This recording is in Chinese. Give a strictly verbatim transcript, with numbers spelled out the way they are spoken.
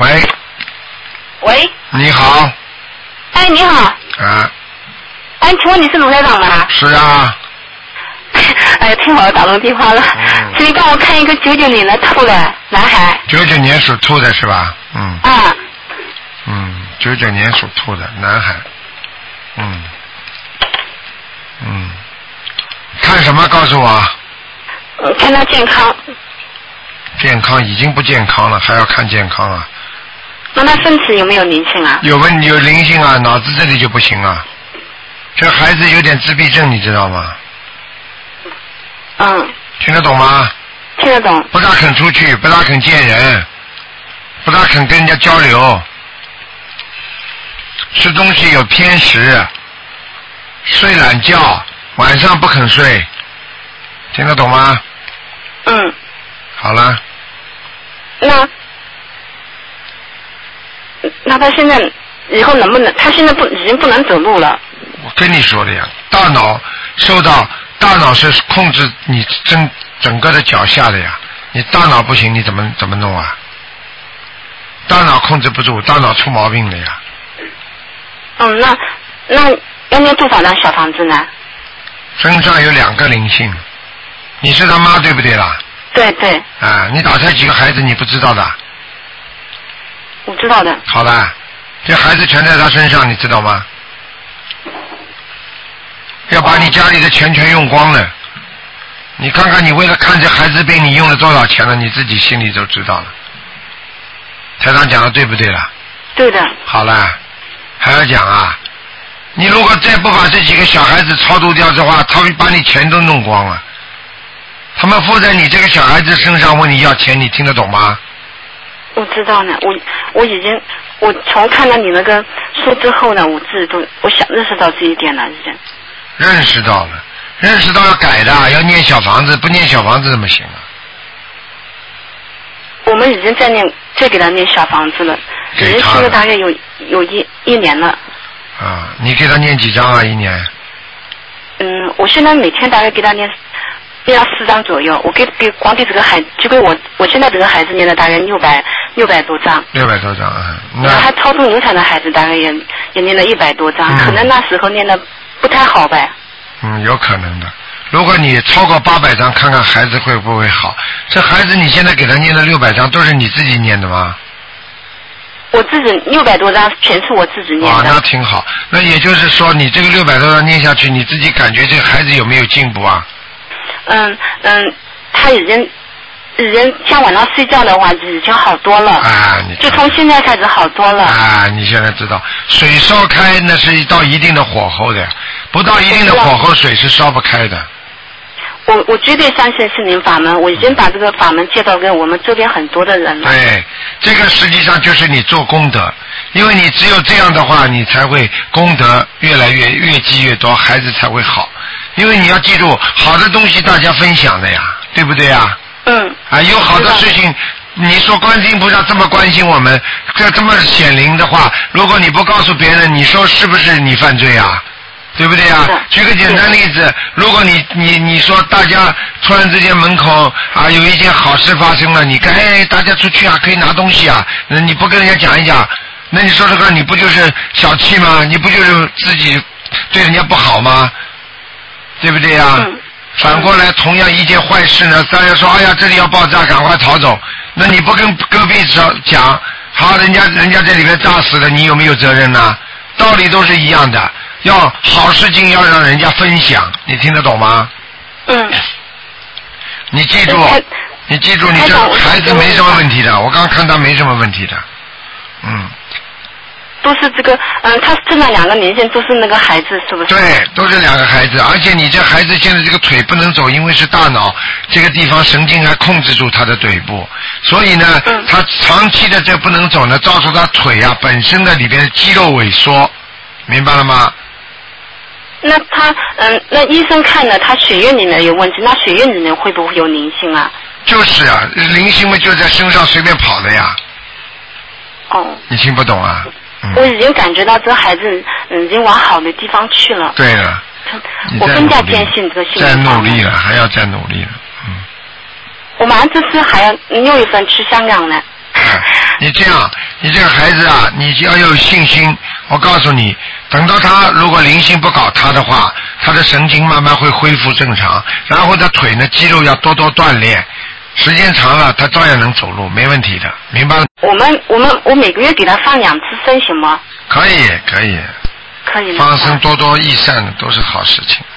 喂。 喂。 你好。 哎，你好。 啊。 哎，请问你是卢台长吗？ 是啊。 哎呀，太好了，打通电话了。 嗯。 请你帮我看一个九九年的兔的男孩。 九九年属兔的是吧？嗯。 啊。 嗯，九九年属兔的男孩。嗯。嗯。看什么？告诉我。 嗯，看他健康。 健康已经不健康了，还要看健康啊？ 那他身体有没有灵性啊？ 有问有灵性啊，脑子这里就不行啊。这孩子有点自闭症，你知道吗？ 嗯。 听得懂吗？ 听得懂。 不大肯出去，不大肯见人，不大肯跟人家交流，吃东西有偏食，睡懒觉，晚上不肯睡，听得懂吗？ 嗯。 好了。 那那他现在以后能不能？他现在不已经不能走路了。 我跟你说的呀，大脑受到大脑是控制你整整个的脚下的呀，你大脑不行，你怎么怎么弄啊？大脑控制不住，大脑出毛病了呀。 嗯，那那要念多少张小房子呢？ 身上有两个灵性，你是他妈对不对啦？ 对对。 啊，你打胎几个孩子你不知道的？ 我知道的。 好了，这孩子全在他身上，你知道吗？要把你家里的钱全用光了。你看看你为了看这孩子病你用了多少钱了，你自己心里就知道了。台长讲的对不对了？ 对的。 好了，还要讲啊？你如果再不把这几个小孩子超度掉的话，他会把你钱都弄光了。他们附在你这个小孩子身上问你要钱，你听得懂吗？ 我知道呢，我我已经，我从看到你那个书之后呢，我自己都我想认识到这一点了，已经。 认识到了，认识到要改的，要念小房子，不念小房子怎么行啊？ 我们已经在念，在给他念小房子了，已经去了大概有有一一年了。 啊，你给他念几张啊？一年？ 嗯，我现在每天大概给他念念到四张左右，我给给光给这个孩子，就给我我现在这个孩子念了大概六百六百多张。 六百多张啊！ 然后还超度流产的孩子大概也也念了一百多张，嗯、可能那时候念的不太好呗。 嗯，有可能的。如果你超过八百张，看看孩子会不会好。这孩子你现在给他念了六百张，都是你自己念的吗？ 我自己六百多张全是我自己念的。 啊，那挺好。那也就是说，你这个六百多张念下去，你自己感觉这个孩子有没有进步啊？ 嗯嗯，他已经已经像晚上睡觉的话，已经好多了。 啊，你就从现在开始好多了。 啊，你现在知道，水烧开那是到一定的火候的，不到一定的火候，水是烧不开的。 我我绝对相信心灵法门，我已经把这个法门介绍给我们周边很多的人了。 对，这个实际上就是你做功德，因为你只有这样的话，你才会功德越来越越积越多，孩子才会好。因为你要记住，好的东西大家分享的呀，对不对呀？ 嗯。 啊，有好的事情，你说观世音菩萨这么关心我们，这这么显灵的话，如果你不告诉别人，你说是不是你犯罪啊？对不对啊？举个简单例子，如果你你你说大家突然之间门口啊有一件好事发生了，你该哎大家出去啊可以拿东西啊，那你不跟人家讲一讲，那你说这个你不就是小气吗？你不就是自己对人家不好吗？对不对啊？嗯、反过来，同样一件坏事呢，大家说哎呀这里要爆炸，赶快逃走，那你不跟隔壁讲，好人家人家这里面炸死了，你有没有责任呢？道理都是一样的。要好事情要让人家分享，你听得懂吗？ 嗯。 你记住，你记住，你这孩子没什么问题的，我刚看他没什么问题的，嗯。 都是这个，嗯，他这那两个年限都是那个孩子，是不是？ 对，都是两个孩子，而且你这孩子现在这个腿不能走，因为是大脑这个地方神经还控制住他的腿部，所以呢，嗯、他长期的这不能走呢，造成他腿啊本身的里边的肌肉萎缩，明白了吗？ 那他嗯，那医生看了他血液里面有问题，那血液里面会不会有灵性啊？ 就是啊，灵性嘛就在身上随便跑的呀。 哦。 你听不懂啊？嗯、 我已经感觉到这孩子已经往好的地方去了。 对了。 我更加坚信这个信再努力了，还要再努力了。嗯。 我马上这次还要六月份去香港呢。 啊、 你这样，你这个孩子啊，你要有信心。我告诉你，等到他如果灵性不搞他的话，他的神经慢慢会恢复正常，然后他腿呢肌肉要多多锻炼，时间长了他照样能走路，没问题的，明白了？ 我们我们我每个月给他放两次生行吗？ 可以可以。 可以。 放生多多益善的都是好事情。